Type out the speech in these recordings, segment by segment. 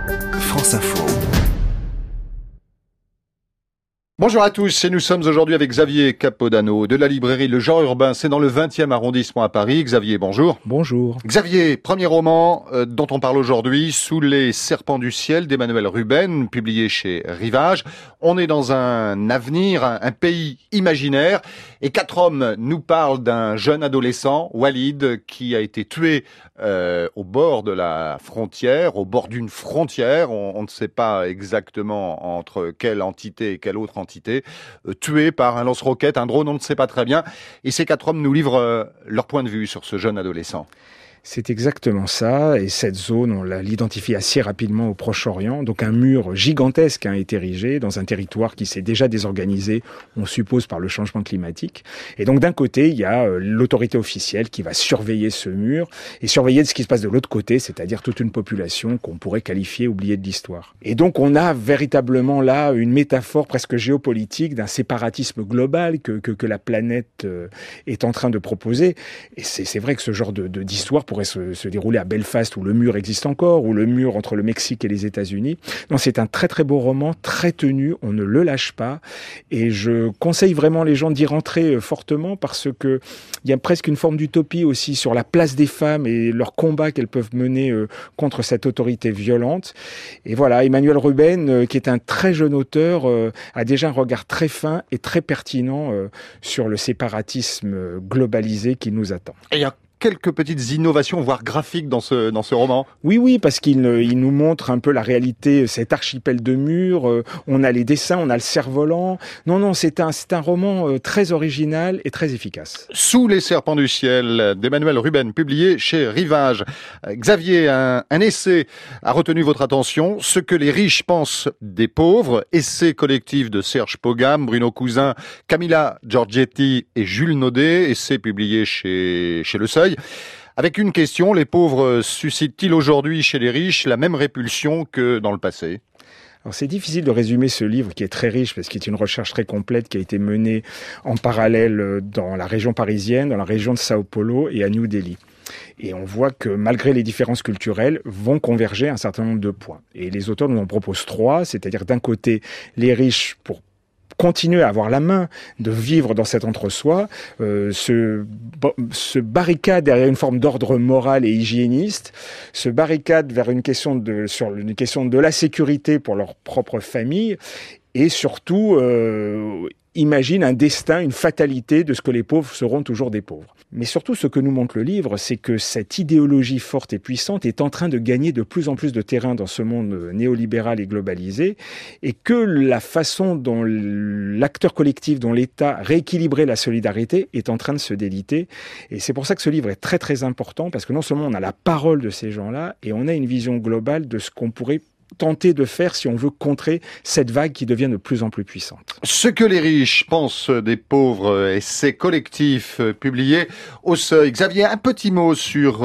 France Info. Bonjour à tous, et nous sommes aujourd'hui avec Xavier Capodano de la librairie Le Genre Urbain, c'est dans le 20e arrondissement à Paris. Xavier, bonjour. Bonjour. Xavier, premier roman dont on parle aujourd'hui, Sous les serpents du ciel d'Emmanuel Ruben, publié chez Rivage. On est dans un avenir, un pays imaginaire, et 4 hommes nous parlent d'un jeune adolescent, Walid, qui a été tué au bord de la frontière, au bord d'une frontière. On ne sait pas exactement entre quelle entité et quelle autre entité, tué par un lance-roquette, un drone, on ne sait pas très bien. Et ces 4 hommes nous livrent leur point de vue sur ce jeune adolescent. C'est exactement ça, et cette zone, on l'identifie assez rapidement au Proche-Orient. Donc un mur gigantesque a été érigé dans un territoire qui s'est déjà désorganisé, on suppose par le changement climatique. Et donc d'un côté, il y a l'autorité officielle qui va surveiller ce mur et surveiller ce qui se passe de l'autre côté, c'est-à-dire toute une population qu'on pourrait qualifier oubliée de l'histoire. Et donc on a véritablement là une métaphore presque géopolitique d'un séparatisme global que la planète est en train de proposer. Et c'est vrai que ce genre d'histoire pourrait se dérouler à Belfast, où le mur existe encore, ou le mur entre le Mexique et les États-Unis. Non, c'est un très très beau roman, très tenu, on ne le lâche pas, et je conseille vraiment les gens d'y rentrer fortement, parce que il y a presque une forme d'utopie aussi sur la place des femmes et leur combat qu'elles peuvent mener contre cette autorité violente. Et voilà, Emmanuel Ruben, qui est un très jeune auteur, a déjà un regard très fin et très pertinent sur le séparatisme globalisé qui nous attend. Et il y a quelques petites innovations, voire graphiques dans ce roman. Oui, parce qu'il nous montre un peu la réalité, cet archipel de murs, on a les dessins, on a le cerf-volant. Non, c'est un roman très original et très efficace. Sous les serpents du ciel d'Emmanuel Ruben, publié chez Rivage. Xavier, un essai a retenu votre attention, Ce que les riches pensent des pauvres, essai collectif de Serge Pogam, Bruno Cousin, Camilla Giorgetti et Jules Naudet, essai publié chez Le Seuil. Avec une question, les pauvres suscitent-ils aujourd'hui chez les riches la même répulsion que dans le passé ? Alors c'est difficile de résumer ce livre qui est très riche parce qu'il est une recherche très complète qui a été menée en parallèle dans la région parisienne, dans la région de Sao Paulo et à New Delhi. Et on voit que malgré les différences culturelles, vont converger un certain nombre de points. Et les auteurs nous en proposent 3, c'est-à-dire d'un côté les riches pour continuer à avoir la main, de vivre dans cet entre-soi, se barricade derrière une forme d'ordre moral et hygiéniste, se barricade vers sur une question de la sécurité pour leur propre famille, et surtout imagine un destin, une fatalité de ce que les pauvres seront toujours des pauvres. Mais surtout, ce que nous montre le livre, c'est que cette idéologie forte et puissante est en train de gagner de plus en plus de terrain dans ce monde néolibéral et globalisé, et que la façon dont l'acteur collectif, dont l'État rééquilibrait la solidarité est en train de se déliter. Et c'est pour ça que ce livre est très très important, parce que non seulement on a la parole de ces gens-là, et on a une vision globale de ce qu'on pourrait tenter de faire si on veut contrer cette vague qui devient de plus en plus puissante. Ce que les riches pensent des pauvres, essai collectif publié au Seuil. Xavier, un petit mot sur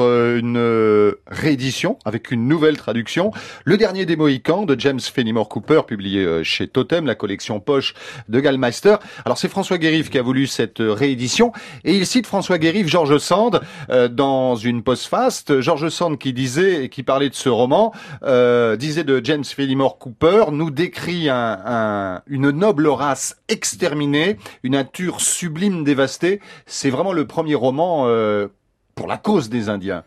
une réédition avec une nouvelle traduction. Le dernier des Mohicans de James Fenimore Cooper, publié chez Totem, la collection poche de Gallmeister. Alors c'est François Guérif qui a voulu cette réédition, et il cite François Guérif, George Sand, dans une postface. George Sand qui parlait de ce roman, disait de James Fenimore Cooper, nous décrit une noble race exterminée, une nature sublime dévastée. C'est vraiment le premier roman pour la cause des Indiens.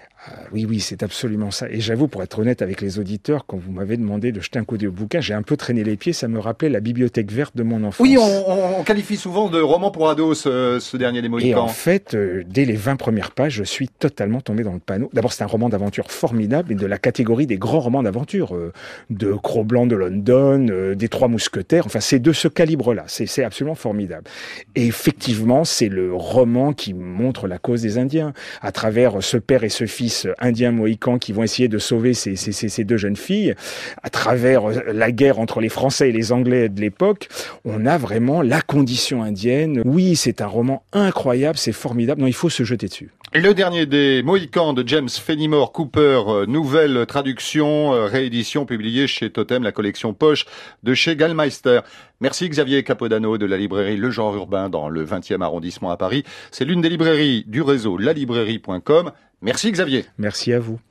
Oui, c'est absolument ça. Et j'avoue, pour être honnête avec les auditeurs, quand vous m'avez demandé de jeter un coup d'œil au bouquin, j'ai un peu traîné les pieds, ça me rappelait la bibliothèque verte de mon enfance. Oui, on qualifie souvent de roman pour ados ce dernier des Mohicans. Et en fait, dès les 20 premières pages, je suis totalement tombé dans le panneau. D'abord, c'est un roman d'aventure formidable, et de la catégorie des grands romans d'aventure, de Cro-Blanc de London, des Trois Mousquetaires, enfin c'est de ce calibre-là, c'est absolument formidable. Et effectivement, c'est le roman qui montre la cause des Indiens, à travers ce père et ce fils indiens mohicans qui vont essayer de sauver ces 2 jeunes filles. À travers la guerre entre les Français et les Anglais de l'époque, on a vraiment la condition indienne. Oui, c'est un roman incroyable, c'est formidable. Non, il faut se jeter dessus. Et le dernier des Mohicans de James Fenimore Cooper, nouvelle traduction, réédition publiée chez Totem, la collection poche de chez Gallmeister. Merci Xavier Capodano de la librairie Le Genre Urbain dans le 20e arrondissement à Paris. C'est l'une des librairies du réseau lalibrairie.com. Merci Xavier. Merci à vous.